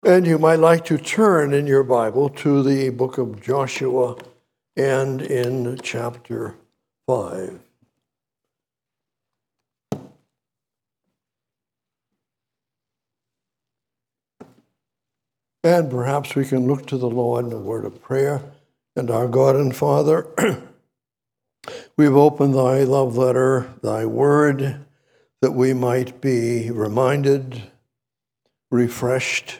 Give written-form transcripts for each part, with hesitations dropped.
And you might like to turn in your Bible to the book of Joshua and in chapter 5. And perhaps we can look to the Lord in a word of prayer. And our God and Father, we've opened thy love letter, thy word, that we might be reminded, refreshed,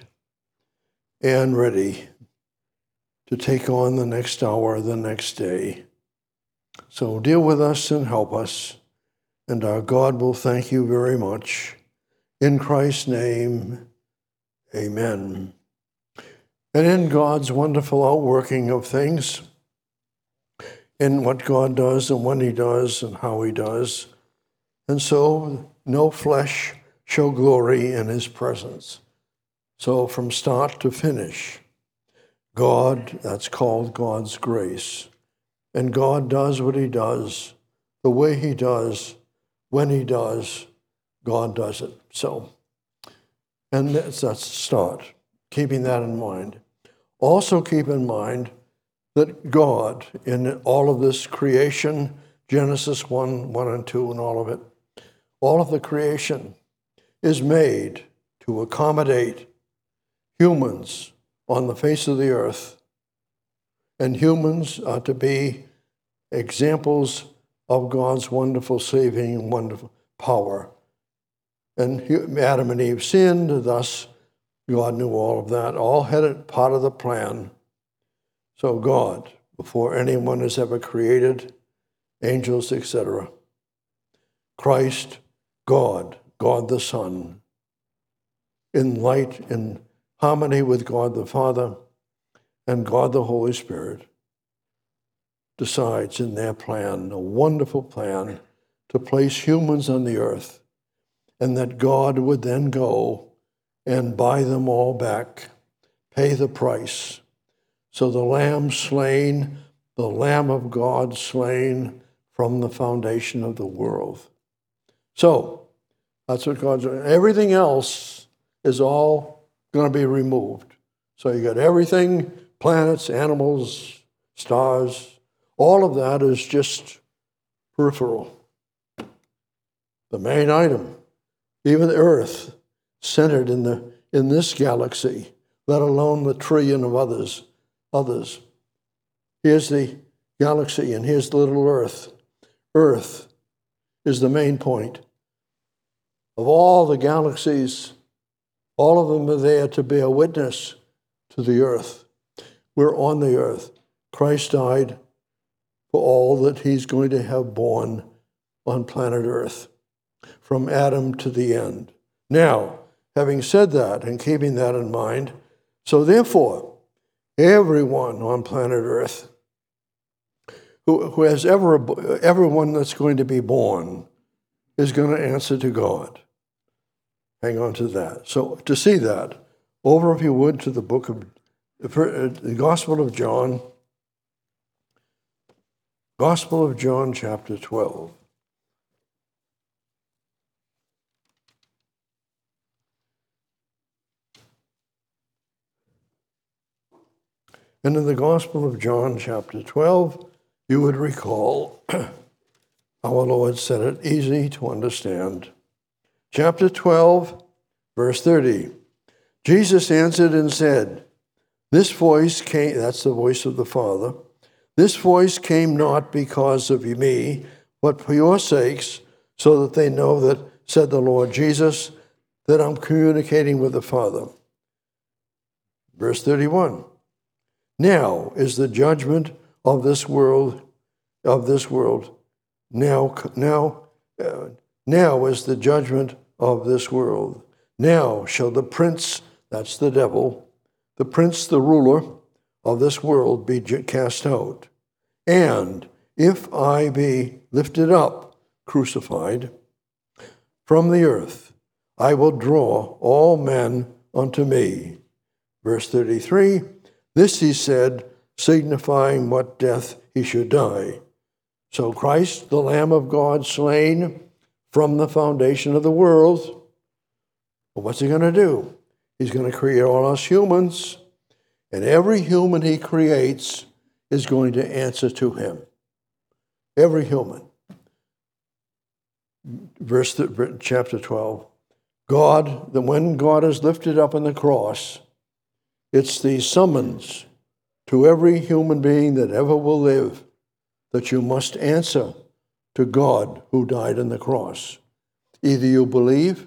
and ready to take on the next hour, the next day. So deal with us and help us, and our God will thank you very much. In Christ's name, amen. And in God's wonderful outworking of things, in what God does and when he does and how he does, and so no flesh shall glory in his presence. So from start to finish, God, that's called God's grace. And God does what he does, the way he does, when he does, God does it. So, and that's the start, keeping that in mind. Also keep in mind that God, in all of this creation, Genesis 1 and 2 and all of it, all of the creation is made to accommodate humans on the face of the earth. And humans are to be examples of God's wonderful saving and wonderful power. And Adam and Eve sinned, thus God knew all of that, all had it part of the plan. So God, before anyone is ever created, angels, etc., Christ, God the Son, in light, in harmony with God the Father and God the Holy Spirit, decides in their plan, a wonderful plan, to place humans on the earth, and that God would then go and buy them all back, pay the price. So the Lamb slain, the Lamb of God slain from the foundation of the world. So that's what God's doing. Everything else is all going to be removed. So you got everything, planets, animals, stars, all of that is just peripheral. The main item, even the Earth, centered in this galaxy, let alone the trillion of others. Here's the galaxy, and here's the little Earth. Earth is the main point. Of all the galaxies, all of them are there to bear witness to the earth. We're on the earth. Christ died for all that he's going to have borne on planet Earth, from Adam to the end. Now, having said that and keeping that in mind, so therefore, everyone on planet Earth who has everyone that's going to be born is going to answer to God. Hang on to that. So to see that, over if you would to the book of the Gospel of John, chapter 12. And in the Gospel of John, chapter 12, you would recall our Lord said it easy to understand. Chapter 12, verse 30. Jesus answered and said, this voice came, that's the voice of the Father, this voice came not because of me, but for your sakes, so that they know that, said the Lord Jesus, that I'm communicating with the Father. Verse 31. Now is the judgment of this world. Now is the judgment of this world. Now shall the prince, that's the devil, the prince, the ruler of this world be cast out. And if I be lifted up, crucified, from the earth, I will draw all men unto me. Verse 33, this he said, signifying what death he should die. So Christ, the Lamb of God, slain from the foundation of the world, what's he going to do? He's going to create all us humans, and every human he creates is going to answer to him. Every human. Chapter 12. When God is lifted up on the cross, it's the summons to every human being that ever will live that you must answer to God who died on the cross. Either you believe,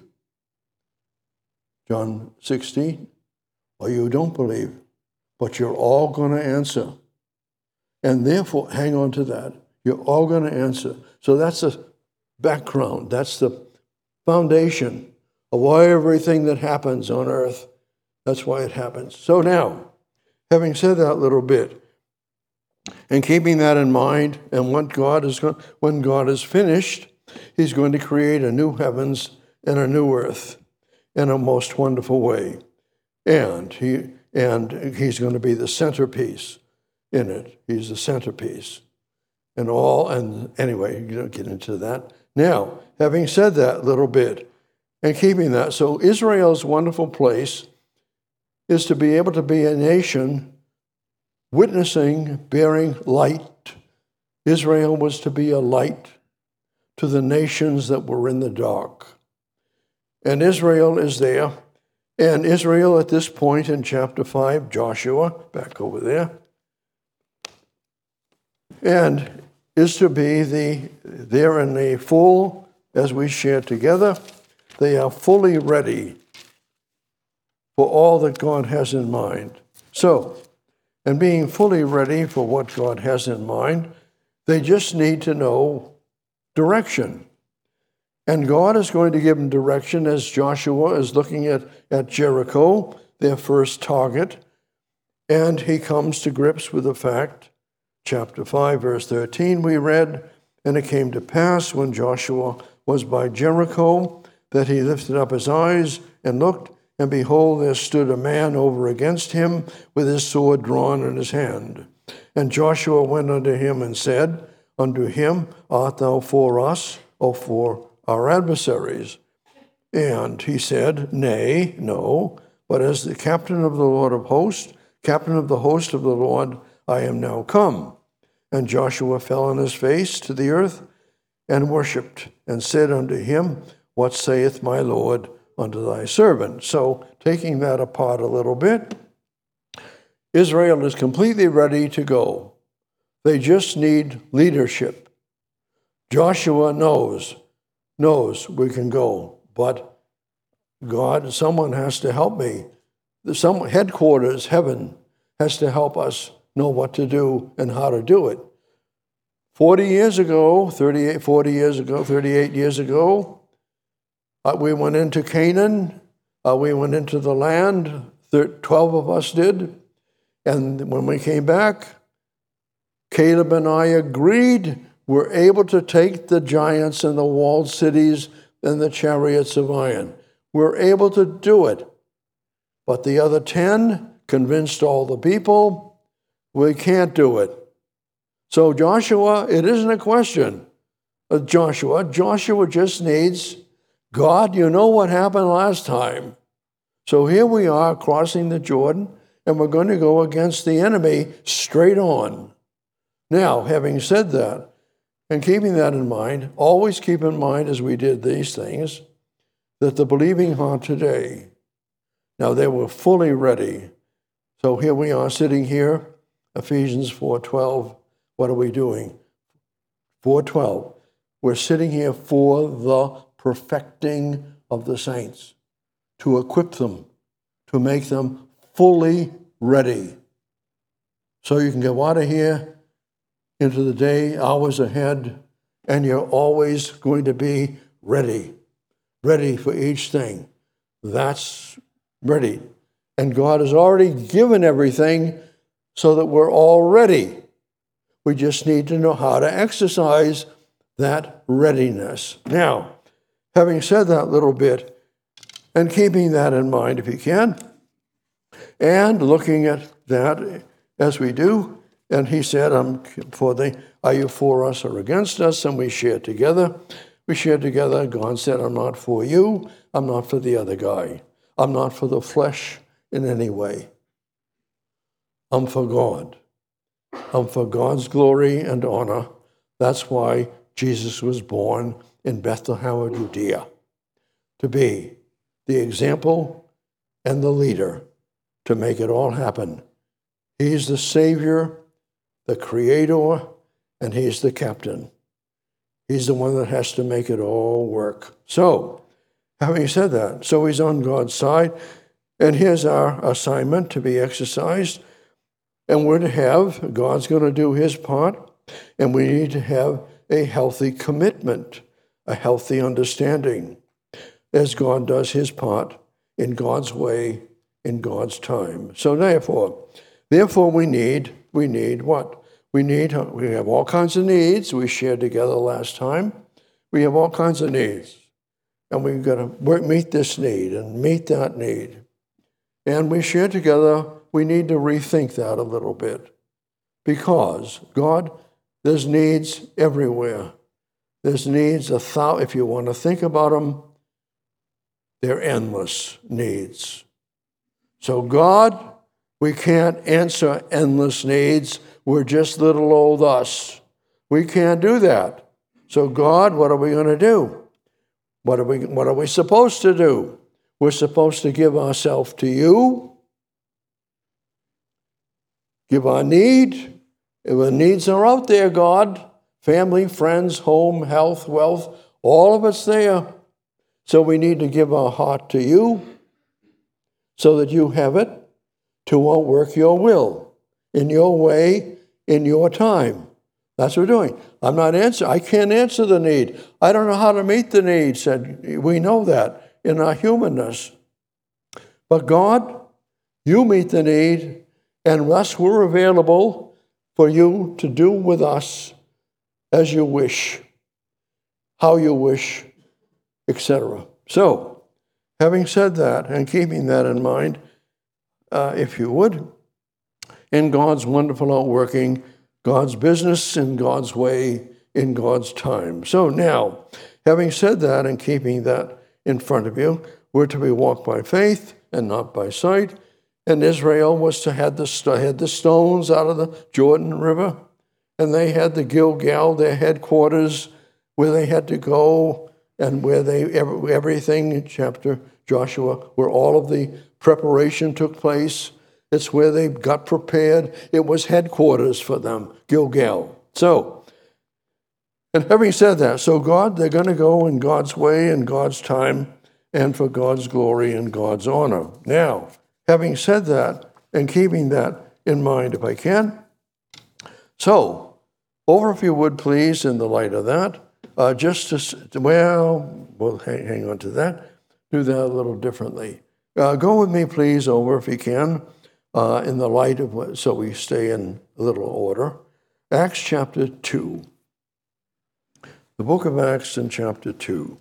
John 16, or you don't believe, but you're all going to answer. And therefore, hang on to that. You're all going to answer. So that's the background. That's the foundation of why everything that happens on earth, that's why it happens. So now, having said that little bit, and keeping that in mind, and when God is finished, he's going to create a new heavens and a new earth in a most wonderful way. And he's going to be the centerpiece in it. He's the centerpiece. And anyway, you don't get into that. Now, having said that little bit, and keeping that, so Israel's wonderful place is to be able to be a nation witnessing, bearing light. Israel was to be a light to the nations that were in the dark. And Israel is there. And Israel at this point in chapter 5, Joshua, back over there, and is to be they're in the full, as we share together, they are fully ready for all that God has in mind. So, and being fully ready for what God has in mind, they just need to know direction. And God is going to give them direction as Joshua is looking at Jericho, their first target, and he comes to grips with the fact, chapter 5, verse 13, we read, and it came to pass when Joshua was by Jericho that he lifted up his eyes and looked, and behold, there stood a man over against him with his sword drawn in his hand. And Joshua went unto him and said unto him, Art thou for us, or for our adversaries? And he said, Nay, no, but as the captain of the Lord of hosts, captain of the host of the Lord, I am now come. And Joshua fell on his face to the earth and worshipped, and said unto him, What saith my Lord unto thy servant? So, taking that apart a little bit, Israel is completely ready to go. They just need leadership. Joshua knows we can go, but God, someone has to help me. Some headquarters, heaven, has to help us know what to do and how to do it. 38 years ago, we went into Canaan. We went into the land. 12 of us did. And when we came back, Caleb and I agreed we're able to take the giants and the walled cities and the chariots of iron. We're able to do it. But the other 10 convinced all the people, we can't do it. So Joshua, it isn't a question of Joshua. Joshua just needs, God, you know what happened last time. So here we are crossing the Jordan, and we're going to go against the enemy straight on. Now, having said that, and keeping that in mind, always keep in mind as we did these things, that the believing heart today, now they were fully ready. So here we are sitting here, Ephesians 4:12. What are we doing? 4:12. We're sitting here for the perfecting of the saints, to equip them, to make them fully ready. So you can go out of here into the day, hours ahead, and you're always going to be ready for each thing. That's ready. And God has already given everything so that we're all ready. We just need to know how to exercise that readiness. Now, having said that little bit, and keeping that in mind if you can, and looking at that as we do, and he said, are you for us or against us? And we shared together. God said, I'm not for you. I'm not for the other guy. I'm not for the flesh in any way. I'm for God. I'm for God's glory and honor. That's why Jesus was born in Bethlehem of Judea, to be the example and the leader to make it all happen. He's the Savior, the Creator, and He's the captain. He's the one that has to make it all work. So, having said that, so He's on God's side, and here's our assignment to be exercised, and we're to have, God's going to do His part, and we need to have a healthy commitment, a healthy understanding, as God does His part in God's way, in God's time. So therefore we need what? We have all kinds of needs. We shared together last time. We have all kinds of needs. And we've got to meet this need and meet that need. And we shared together, we need to rethink that a little bit. Because God, there's needs everywhere. There's needs, if you want to think about them, they're endless needs. So God, we can't answer endless needs. We're just little old us. We can't do that. So God, what are we going to do? What are we supposed to do? We're supposed to give ourselves to you, give our need. If the needs are out there, God, family, friends, home, health, wealth, all of it's there. So we need to give our heart to you so that you have it to work your will in your way, in your time. That's what we're doing. I can't answer the need. I don't know how to meet the need, said we know that in our humanness. But God, you meet the need, and thus we're available for you to do with us as you wish, how you wish, etc. So, having said that and keeping that in mind, if you would, in God's wonderful outworking, God's business in God's way, in God's time. So now, having said that and keeping that in front of you, we're to be walked by faith and not by sight. And Israel was to had the stones out of the Jordan River, and they had the Gilgal, their headquarters, where they had to go, and where everything in chapter Joshua, where all of the preparation took place. It's where they got prepared. It was headquarters for them, Gilgal. So, and having said that, so God, they're going to go in God's way, in God's time, and for God's glory and God's honor. Now, having said that, and keeping that in mind if I can, so, over if you would please, in the light of that, we'll hang on to that, do that a little differently. Go with me, please, over if you can, in the light of what, so we stay in a little order. Acts chapter 2. The book of Acts in chapter 2.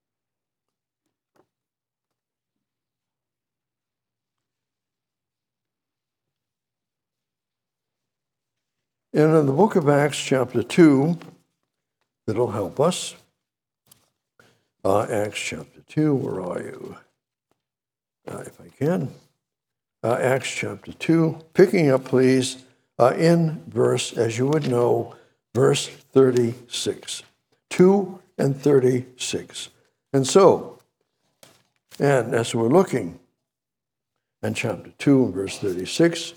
And in the book of Acts chapter 2, that'll help us. Acts chapter 2, where are you? If I can. Acts chapter 2, picking up, please, in verse, as you would know, verse 36. 2 and 36. And so, and as we're looking in chapter 2 and verse 36,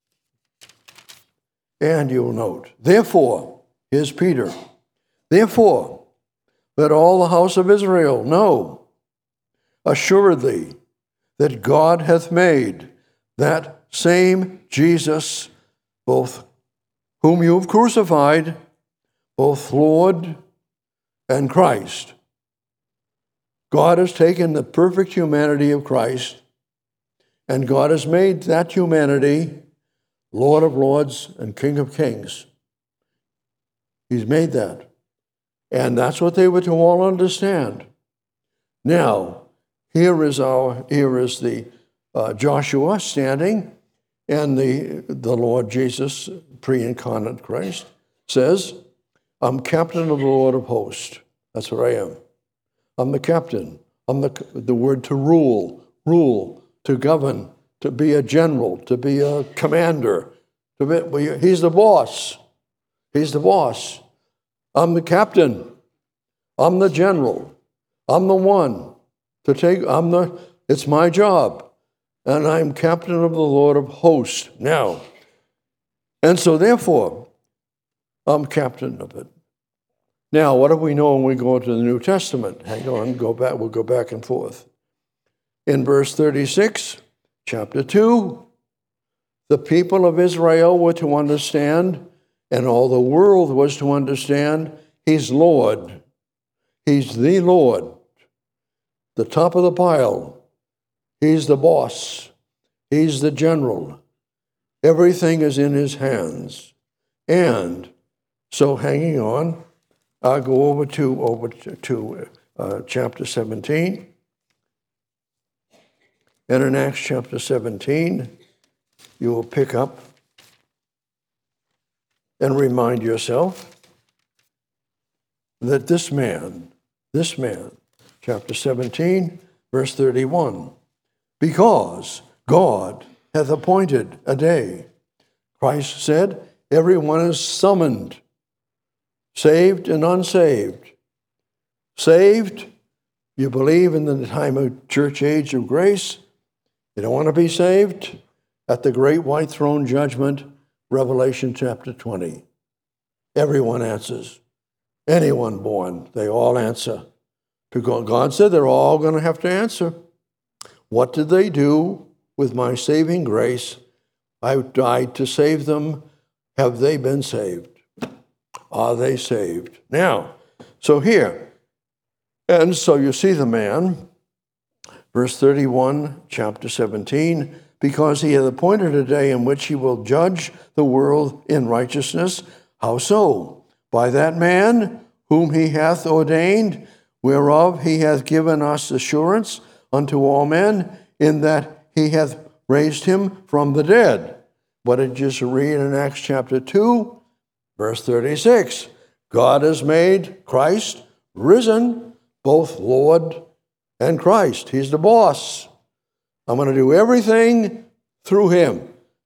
and you'll note, therefore, here's Peter, therefore, let all the house of Israel know assuredly that God hath made that same Jesus, both whom you have crucified, both Lord and Christ. God has taken the perfect humanity of Christ, and God has made that humanity Lord of Lords and King of Kings. He's made that. And that's what they were to all understand. Now, here is the Joshua standing, and the Lord Jesus, pre-incarnate Christ, says, I'm captain of the Lord of hosts. That's what I am. I'm the captain. I'm the word to rule, rule, to govern, to be a general, to be a commander. He's the boss. He's the boss. I'm the captain. I'm the general. I'm the one to take, it's my job. And I'm captain of the Lord of hosts now. And so therefore, I'm captain of it. Now, what do we know when we go into the New Testament? Hang on, we'll go back and forth. In verse 36, chapter 2, the people of Israel were to understand, and all the world was to understand, he's Lord. He's the Lord. The top of the pile. He's the boss. He's the general. Everything is in his hands. And so hanging on, I'll go over to chapter 17. And in Acts chapter 17, you will pick up and remind yourself that this man, chapter 17, verse 31, because God hath appointed a day. Christ said, everyone is summoned, saved and unsaved. Saved, you believe in the time of church age of grace. You don't want to be saved? At the great white throne judgment, Revelation chapter 20. Everyone answers. Anyone born, they all answer. To God, God said they're all going to have to answer. What did they do with my saving grace? I died to save them. Have they been saved? Are they saved? Now, so here, and so you see the man, verse 31, chapter 17, because he hath appointed a day in which he will judge the world in righteousness. How so? By that man whom he hath ordained, whereof he hath given us assurance unto all men, in that he hath raised him from the dead. What did you just read in Acts chapter 2, verse 36? God has made Christ risen, both Lord and Christ. He's the boss. I'm going to do everything through him.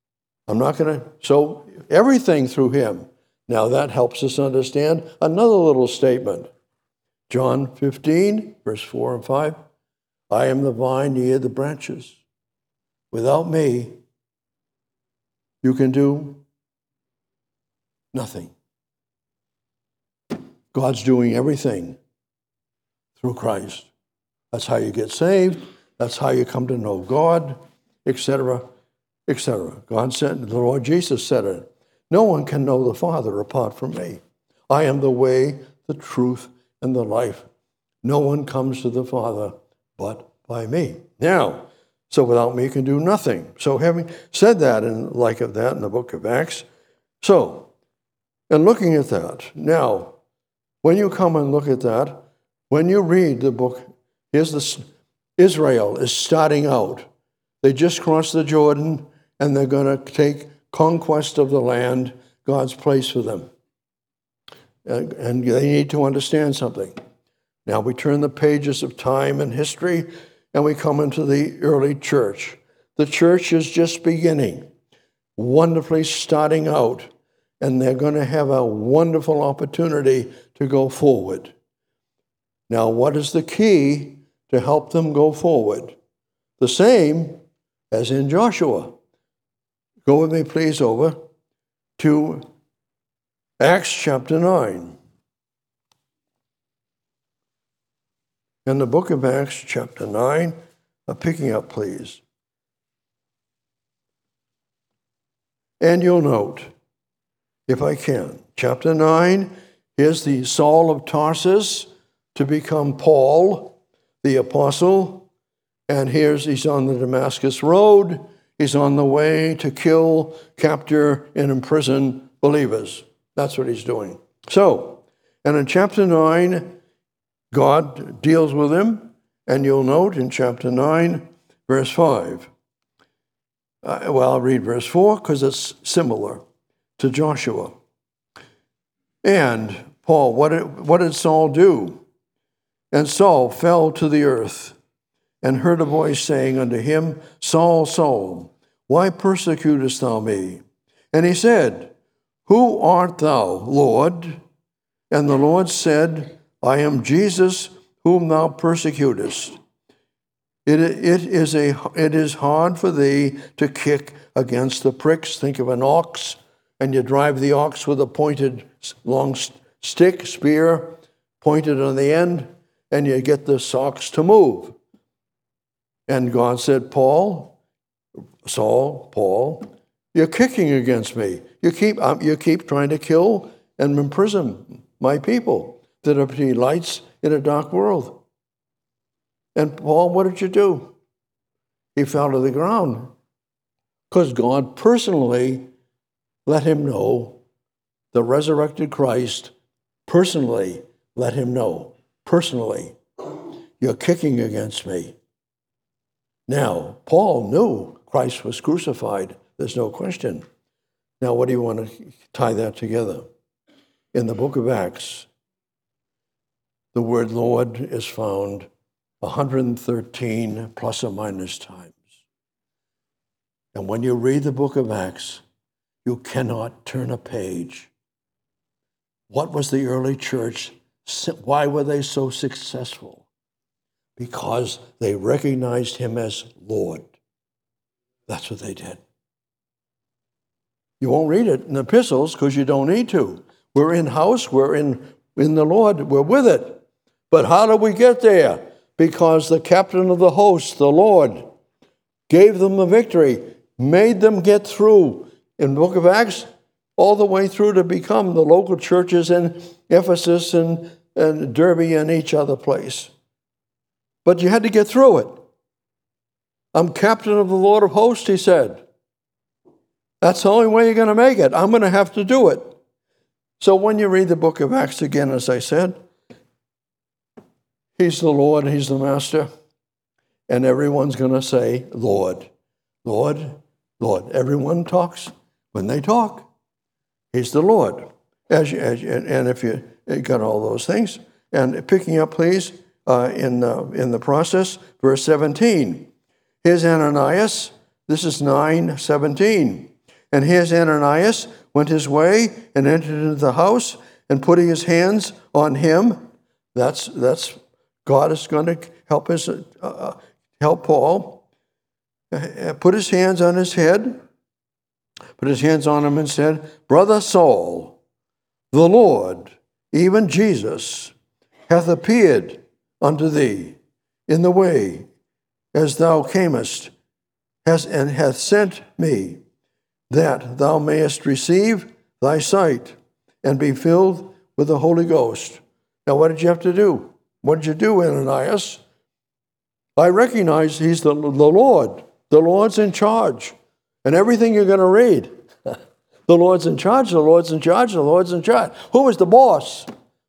So everything through him. Now that helps us understand another little statement. John 15, verse 4 and 5. I am the vine, ye are the branches. Without me, you can do nothing. God's doing everything through Christ. That's how you get saved. That's how you come to know God, etc., etc. God said, the Lord Jesus said it. No one can know the Father apart from me. I am the way, the truth, and the life. No one comes to the Father but by me. Now, so without me you can do nothing. So having said that and like of that in the book of Acts, so, and looking at that, now, when you come and look at that, when you read the book, here's this, Israel is starting out. They just crossed the Jordan, and they're going to take conquest of the land, God's place for them. And they need to understand something. Now we turn the pages of time and history, and we come into the early church. The church is just beginning, wonderfully starting out, and they're going to have a wonderful opportunity to go forward. Now, what is the key to help them go forward? The same as in Joshua. Go with me, please, over to Acts chapter 9. In the book of Acts chapter 9, picking up, please. And you'll note, if I can, chapter 9, here's the Saul of Tarsus to become Paul, the apostle, and he's on the Damascus road. He's on the way to kill, capture, and imprison believers. That's what he's doing. So, and in chapter 9, God deals with him, and you'll note in chapter 9, verse 5. I'll read verse 4 because it's similar to Joshua. And Paul, what did Saul do? And Saul fell to the earth and heard a voice saying unto him, Saul, Saul, why persecutest thou me? And he said, Who art thou, Lord? And the Lord said, I am Jesus, whom thou persecutest. It is hard for thee to kick against the pricks. Think of an ox, and you drive the ox with a pointed long stick, spear, pointed on the end, and you get the ox to move. And God said, Saul, Paul, you're kicking against me. You keep trying to kill and imprison my people that are to be lights in a dark world. And Paul, what did you do? He fell to the ground because God personally let him know, the resurrected Christ personally let him know, personally, you're kicking against me. Now, Paul knew Christ was crucified. There's no question. Now, what do you want to tie that together? In the book of Acts, the word Lord is found 113 plus or minus times. And when you read the book of Acts, you cannot turn a page. What was the early church? Why were they so successful? Because they recognized him as Lord. That's what they did. You won't read it in the epistles because you don't need to. We're in-house, we're in the Lord, we're with it. But how do we get there? Because the captain of the host, the Lord, gave them the victory, made them get through in the book of Acts, all the way through to become the local churches in Ephesus and Derbe and each other place. But you had to get through it. I'm captain of the Lord of hosts, he said. That's the only way you're going to make it. I'm going to have to do it. So when you read the book of Acts again, as I said, he's the Lord, he's the master, and everyone's going to say, Lord, Lord, Lord. Everyone talks when they talk. He's the Lord. And if you got all those things, and picking up, please, in the process, verse 17. Here's Ananias. This is 9:17. And here's Ananias went his way and entered into the house, and putting his hands on him. That's God is going to help Paul. Put his hands on his head. Put his hands on him and said, Brother Saul, the Lord, even Jesus, hath appeared unto thee in the way as thou camest, and hath sent me, that thou mayest receive thy sight and be filled with the Holy Ghost. Now, what did you have to do? What did you do, Ananias? I recognize he's the Lord. The Lord's in charge. And everything you're going to read, the Lord's in charge, the Lord's in charge, the Lord's in charge. Who is the boss?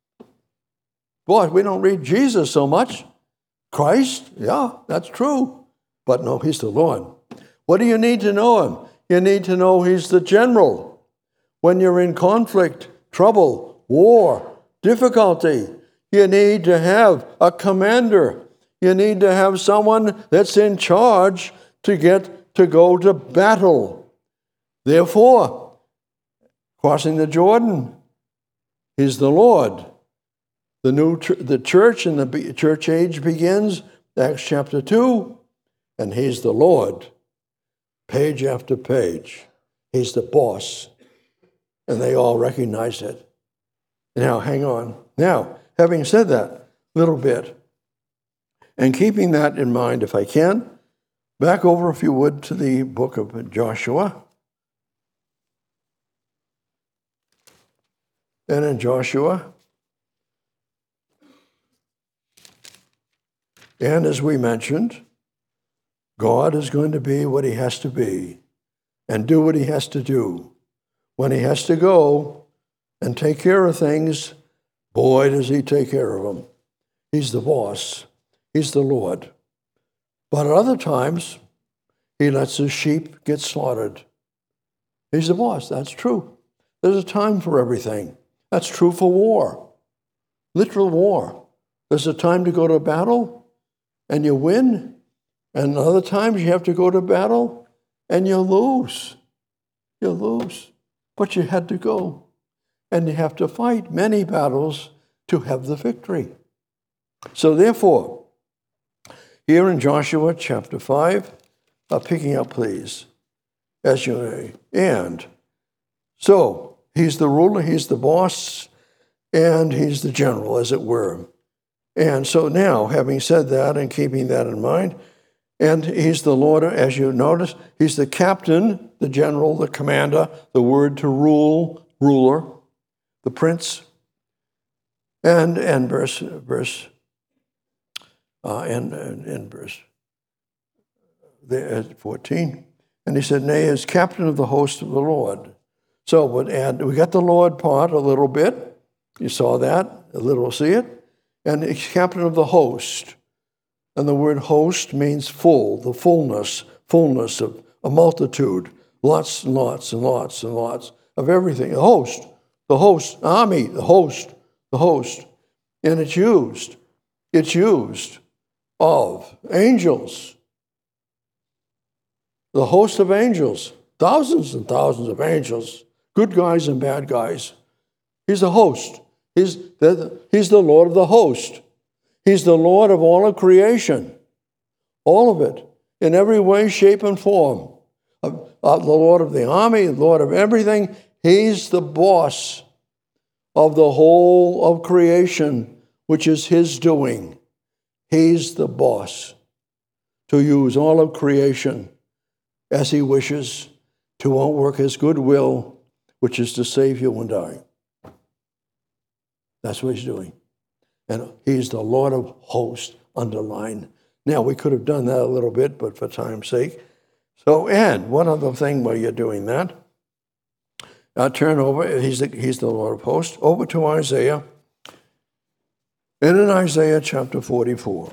Boy, we don't read Jesus so much. Christ, yeah, that's true. But no, he's the Lord. What do you need to know him? You need to know he's the general. When you're in conflict, trouble, war, difficulty, you need to have a commander. You need to have someone that's in charge to go to battle. Therefore, crossing the Jordan, he's the Lord. The church and the church age begins, Acts chapter 2, and he's the Lord. Page after page, he's the boss. And they all recognize it. Now, hang on. Now, having said that little bit, and keeping that in mind, if I can, back over, if you would, to the book of Joshua. And in Joshua, and as we mentioned, God is going to be what he has to be and do what he has to do. When he has to go and take care of things, boy, does he take care of them. He's the boss. He's the Lord. But at other times, he lets his sheep get slaughtered. He's the boss. That's true. There's a time for everything. That's true for war, literal war. There's a time to go to battle, and you win, And other times you have to go to battle and you lose. You lose. But you had to go. And you have to fight many battles to have the victory. So therefore, here in Joshua chapter 5, picking up please, as you may. And so he's the ruler, he's the boss, and he's the general, as it were. And so now, having said that and keeping that in mind, and he's the Lord, as you notice, he's the captain, the general, the commander, the word to rule, ruler, the prince. And verse 14, and he said, nay, as captain of the host of the Lord. So we got the Lord part a little bit. You saw that, a little, see it? And he's captain of the host. And the word host means full, the fullness of a multitude, lots and lots and lots and lots of everything. The host, army, the host. And it's used of angels. The host of angels, thousands and thousands of angels, good guys and bad guys. He's the host. He's the Lord of the host. He's the Lord of all of creation, all of it, in every way, shape, and form. The Lord of the army, the Lord of everything. He's the boss of the whole of creation, which is his doing. He's the boss to use all of creation as he wishes to outwork his good will, which is to save you and I. That's what he's doing. And he's the Lord of hosts, underlined. Now, we could have done that a little bit, but for time's sake. So, and one other thing while you're doing that, turn over, he's the Lord of hosts, over to Isaiah. And in Isaiah chapter 44.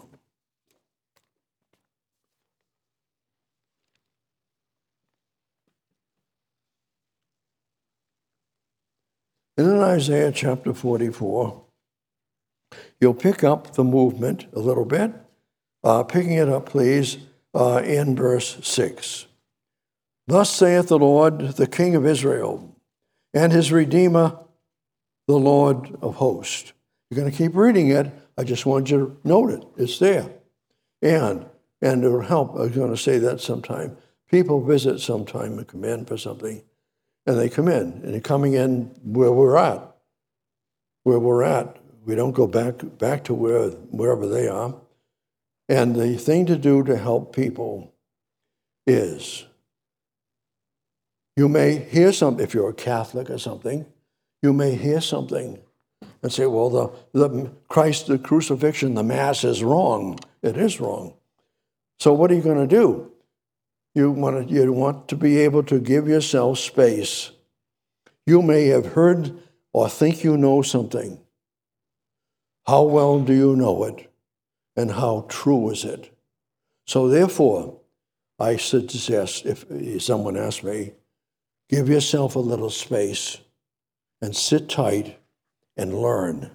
And in Isaiah chapter 44, you'll pick up the movement a little bit, picking it up, please, in verse 6. Thus saith the Lord, the King of Israel, and his Redeemer, the Lord of hosts. You're going to keep reading it. I just want you to note it. It's there. And it'll help. I was going to say that sometime. People visit sometime and come in for something. And they come in, and they're coming in where we're at. Where we're at. We don't go back to wherever they are. And the thing to do to help people is, you may hear something, if you're a Catholic or something, you may hear something and say, well, the Christ, the crucifixion, the Mass is wrong. It is wrong. So what are you going to do? You want to be able to give yourself space. You may have heard or think you know something. How well do you know it? And how true is it? So therefore, I suggest, if someone asks me, give yourself a little space and sit tight and learn.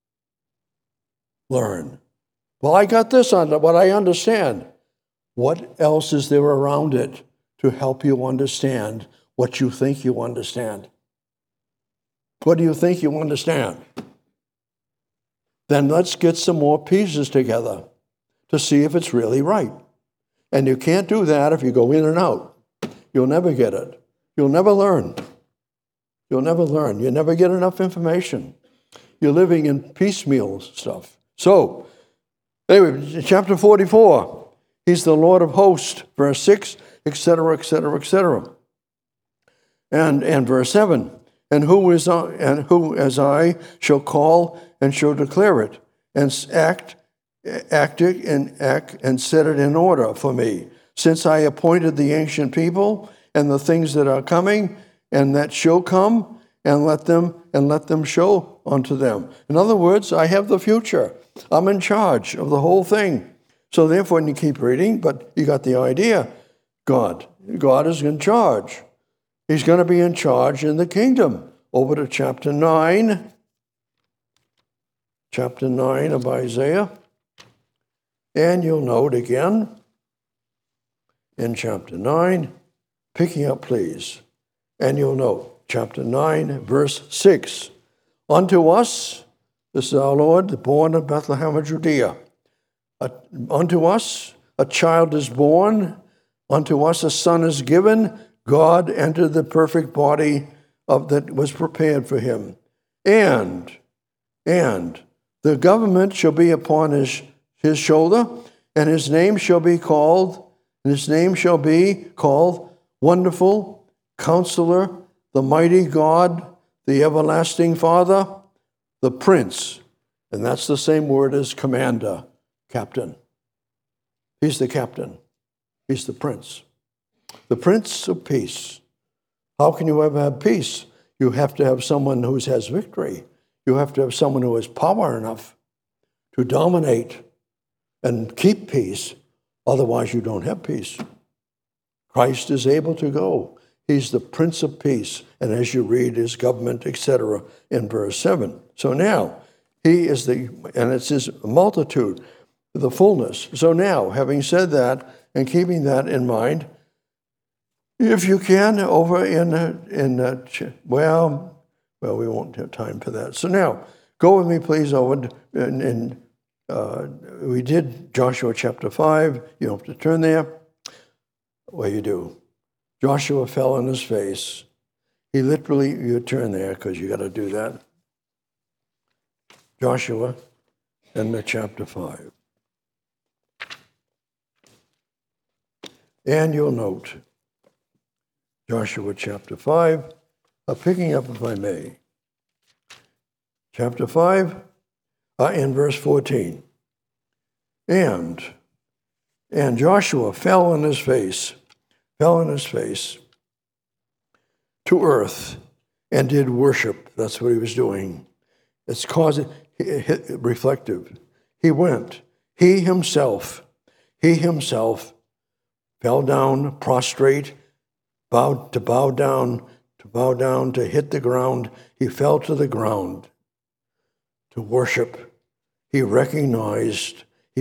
Learn. Well, I got this on what I understand. What else is there around it to help you understand what you think you understand? What do you think you understand? Then let's get some more pieces together to see if it's really right. And you can't do that if you go in and out. You'll never get it. You'll never learn. You'll never learn. You never get enough information. You're living in piecemeal stuff. So, anyway, chapter 44. He's the Lord of hosts, verse 6, etc., etc., etc. And verse 7, and who as I shall call and shall declare it, and act and set it in order for me, since I appointed the ancient people and the things that are coming and that shall come, and let them show unto them. In other words, I have the future. I'm in charge of the whole thing. So therefore, and you keep reading, but you got the idea. God is in charge. He's going to be in charge in the kingdom. Over to chapter 9. Chapter 9 of Isaiah. And you'll note again, in chapter 9, picking up, please. And you'll note, chapter 9, verse 6. Unto us, this is our Lord, born of Bethlehem of Judea. Unto us a child is born, unto us a son is given. God entered the perfect body that was prepared for him. And the government shall be upon his shoulder, and his name shall be called Wonderful, Counselor, the Mighty God, the Everlasting Father, the Prince. And that's the same word as commander, captain. He's the captain. He's the Prince. The Prince of Peace. How can you ever have peace? You have to have someone who has victory. You have to have someone who has power enough to dominate and keep peace. Otherwise, you don't have peace. Christ is able to go. He's the Prince of Peace. And as you read his government, etc., in verse 7. So now, he is and it's his multitude, the fullness. So now, having said that and keeping that in mind, if you can, over we won't have time for that. So now, go with me, please, over we did Joshua chapter 5. You don't have to turn there. Well, you do. Joshua fell on his face. He literally, you turn there because you got to do that. Joshua and the chapter 5. And you'll note, Joshua chapter 5, picking up, if I may, chapter 5, in verse 14. And Joshua fell on his face to earth and did worship. That's what he was doing. It's reflective. He went. He himself fell down, prostrate, to hit the ground. He fell to the ground to worship. He recognized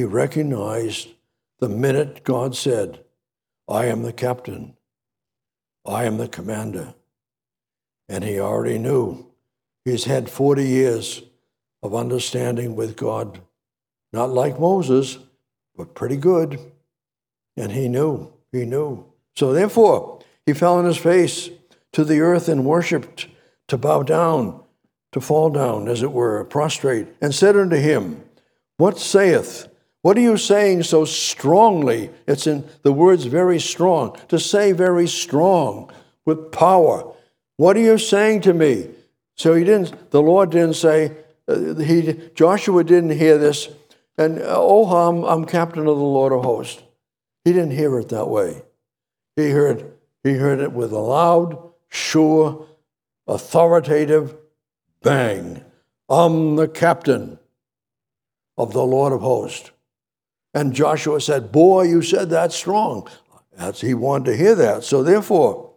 the minute God said, I am the captain, I am the commander. And he already knew. He's had 40 years of understanding with God, not like Moses, but pretty good. And he knew. So therefore, he fell on his face to the earth and worshipped, to bow down, to fall down, as it were, prostrate, and said unto him, What are you saying so strongly? It's in the words very strong, to say very strong, with power. What are you saying to me? So the Lord didn't say, Joshua didn't hear this, and I'm captain of the Lord of hosts. He didn't hear it that way. He heard it with a loud, sure, authoritative bang. I'm the captain of the Lord of hosts. And Joshua said, boy, you said that strong. He wanted to hear that. So therefore,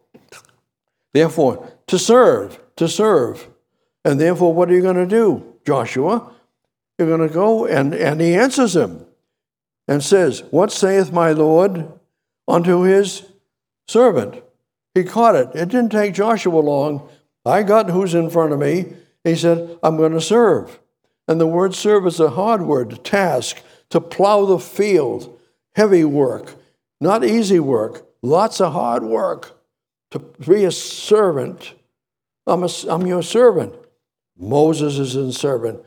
to serve. And therefore, what are you going to do, Joshua? You're going to go, and he answers him and says, What saith my Lord unto his servant? He caught it. It didn't take Joshua long. I got who's in front of me. He said, I'm going to serve. And the word serve is a hard word, task, to plow the field, heavy work, not easy work, lots of hard work. To be a servant, I'm your servant. Moses is a servant.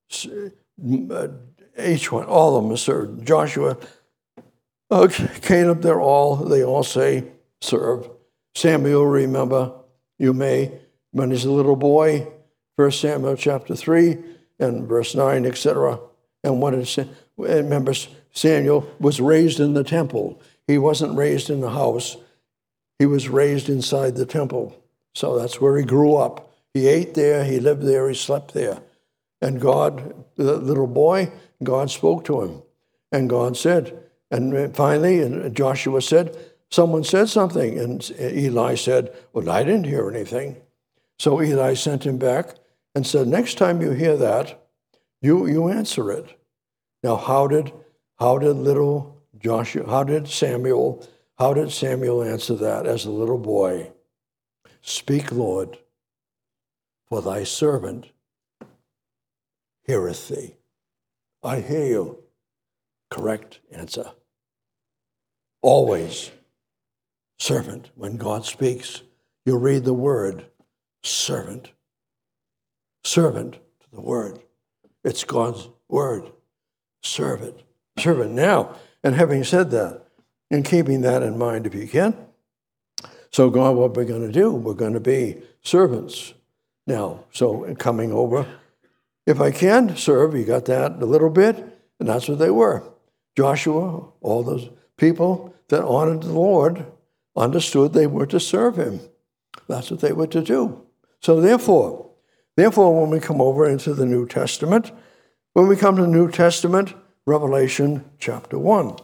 Each one, all of them are servant. Joshua, Caleb, they all say serve. Samuel, remember, you may, when he's a little boy, 1 Samuel chapter 3 and verse 9, etc. And remember, Samuel was raised in the temple. He wasn't raised in the house. He was raised inside the temple. So that's where he grew up. He ate there, he lived there, he slept there. And God, the little boy, God spoke to him. And God said, and finally, Joshua said, someone said something. And Eli said, well, I didn't hear anything. So Eli sent him back and said, next time you hear that, you answer it. Now, how did Samuel How did Samuel answer that as a little boy? Speak, Lord, for thy servant heareth thee. I hear you. Correct answer. Always servant. When God speaks, you read the word servant. Servant to the word. It's God's word. Servant. Servant. Now, and having said that, and keeping that in mind if you can, so God, what we're going to do, we're going to be servants. Now, so coming over, if I can serve, you got that a little bit, and that's what they were. Joshua, all those people that honored the Lord, understood they were to serve him. That's what they were to do. So therefore, when we come over into the New Testament, when we come to the New Testament, Revelation chapter 1.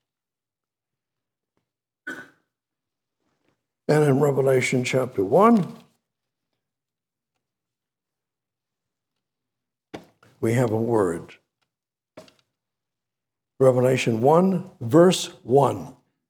And in Revelation chapter 1, we have a word. Revelation 1, verse 1.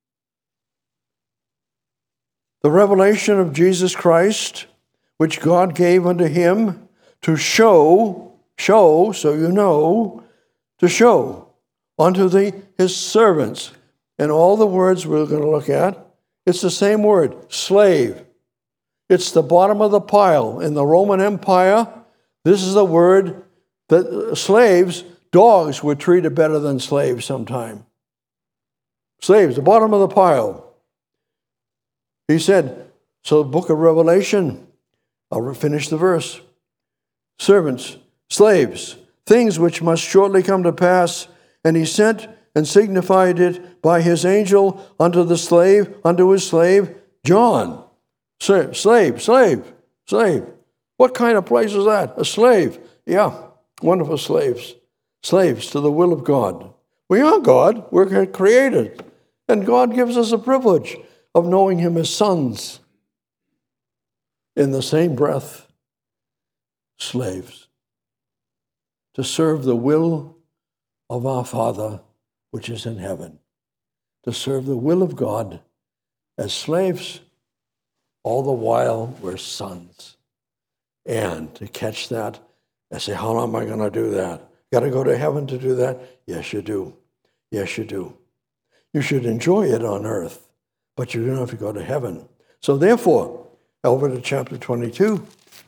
The revelation of Jesus Christ, which God gave unto him to show, so you know, to show unto his servants. And all the words we're going to look at, it's the same word, slave. It's the bottom of the pile. In the Roman Empire, this is the word that slaves, dogs were treated better than slaves sometime. Slaves, the bottom of the pile. He said, so the book of Revelation, I'll finish the verse. Servants, slaves, things which must shortly come to pass, and he sent and signified it by his angel unto his slave, John. Slave. What kind of place is that? A slave. Yeah, wonderful slaves. Slaves to the will of God. We are God. We're created. And God gives us a privilege of knowing him as sons. In the same breath, slaves. To serve the will of our Father, which is in heaven. To serve the will of God as slaves, all the while we're sons. And to catch that and say, how am I going to do that? Got to go to heaven to do that? Yes, you do. Yes, you do. You should enjoy it on earth, but you don't have to go to heaven. So therefore, over to chapter 22.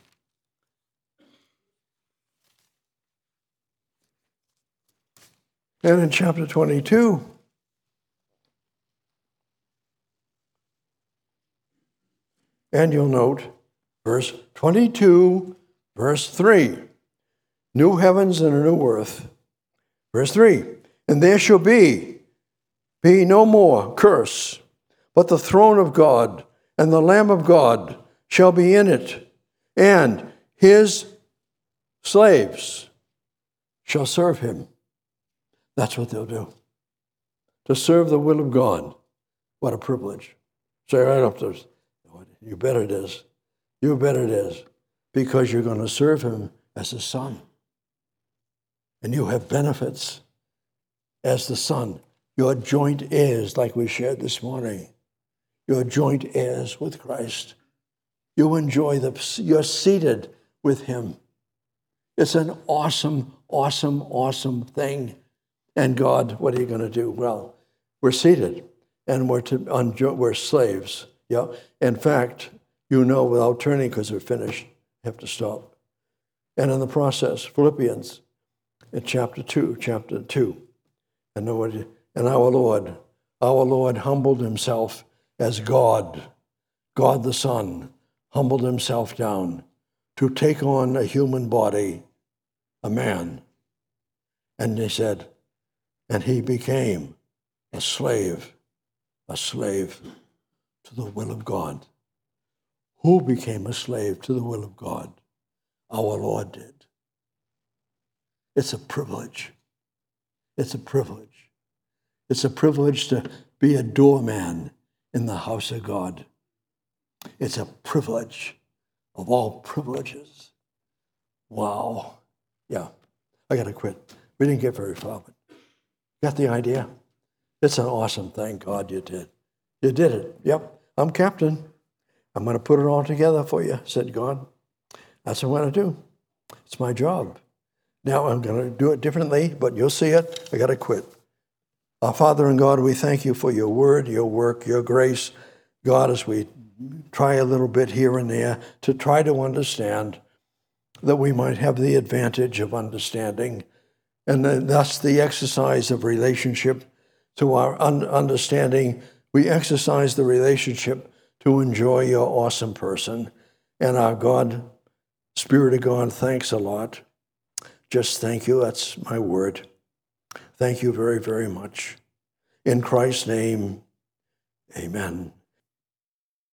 And in chapter 22, and you'll note, verse 22, verse 3, new heavens and a new earth. Verse 3, and there shall be no more curse, but the throne of God and the Lamb of God shall be in it, and his slaves shall serve him. That's what they'll do. To serve the will of God. What a privilege. Say right up there, you bet it is. You bet it is. Because you're going to serve him as a son. And you have benefits as the son. You're joint heirs, like we shared this morning. You're joint heirs with Christ. You enjoy you're seated with him. It's an awesome, awesome, awesome thing. And God, what are you going to do? Well, we're seated, and we're slaves. Yeah. In fact, you know, without turning, because we're finished, you have to stop. And in the process, Philippians, in chapter 2, and our Lord humbled himself as God the Son, humbled himself down to take on a human body, a man. And they said, and he became a slave to the will of God. Who became a slave to the will of God? Our Lord did. It's a privilege. It's a privilege. It's a privilege to be a doorman in the house of God. It's a privilege of all privileges. Wow. Yeah, I got to quit. We didn't get very far, but got the idea? It's an awesome thing, God, you did. You did it. Yep, I'm captain. I'm going to put it all together for you, said God. That's what I'm going to do. It's my job. Now I'm going to do it differently, but you'll see it. I got to quit. Our Father and God, we thank you for your word, your work, your grace. God, as we try a little bit here and there to try to understand, that we might have the advantage of understanding, and thus the exercise of relationship to our understanding. We exercise the relationship to enjoy your awesome person. And our God, Spirit of God, thanks a lot. Just thank you. That's my word. Thank you very, very much. In Christ's name, amen.